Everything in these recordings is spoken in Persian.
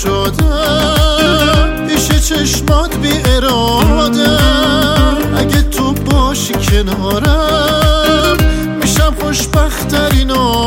شدم پیش چشمات بی اراده. اگه تو باشی کنارم میشم خوشبخت‌ترین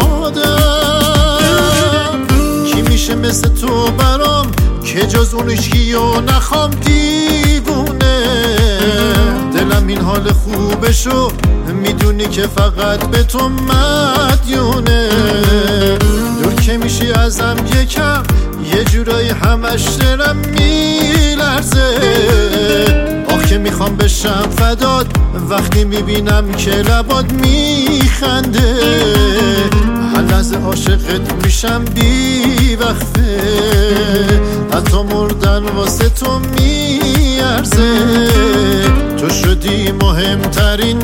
آدم. کی میشه مثل تو برام که جز اونش کیو نخوام دیوونه. دلم این حال خوبشو میدونی که فقط به تو مدیونه. دور که میشی ازم یکم یه جورایی همش دلم میلرزه. آخ که میخوام بشم فدات وقتی میبینم که لبات میخنده. هر لحظه عاشقت میشم بی وقفه. حتی مردن واسه تو میارزه. تو شدی مهمترین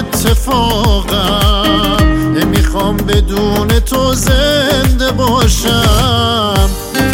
اتفاقم. نمیخوام بدون تو زنده باشم.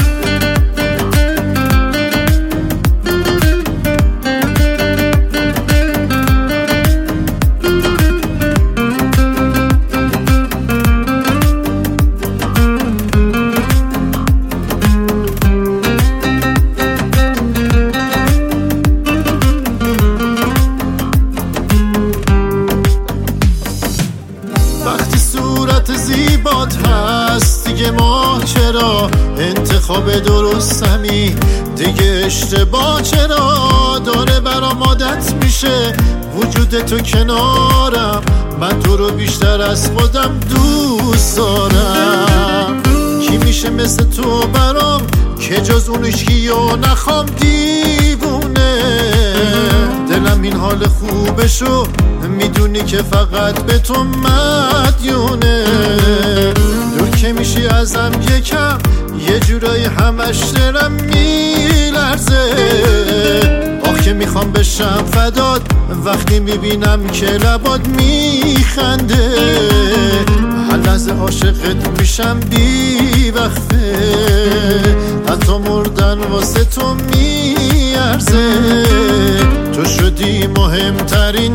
زیبات هست دیگه ما چرا انتخاب درستمی دیگه اشتباه چرا داره برام عادت میشه وجود تو کنارم. من تو رو بیشتر از خودم دوست دارم. کی میشه مثل تو برام که جز اونش کیو نخوام دیوونه. دلم این حال خوبشو میدونی که فقط به تو مدیونه. دور که میشی ازم یکم یه جورایی همش دلم میلرزه. آخ که میخوام بشم فدات وقتی میبینم که لبات میخنده. هر لحظه عاشقت میشم بی وقفه. حتی مردن واسه تو میارزه. تو شدی مهمترین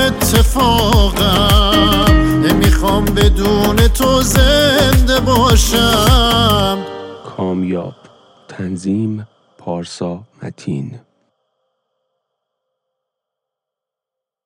اتفاقم. نمیخوام بدون تو زنده باشم. کامیاب. تنظیم پارسا متین.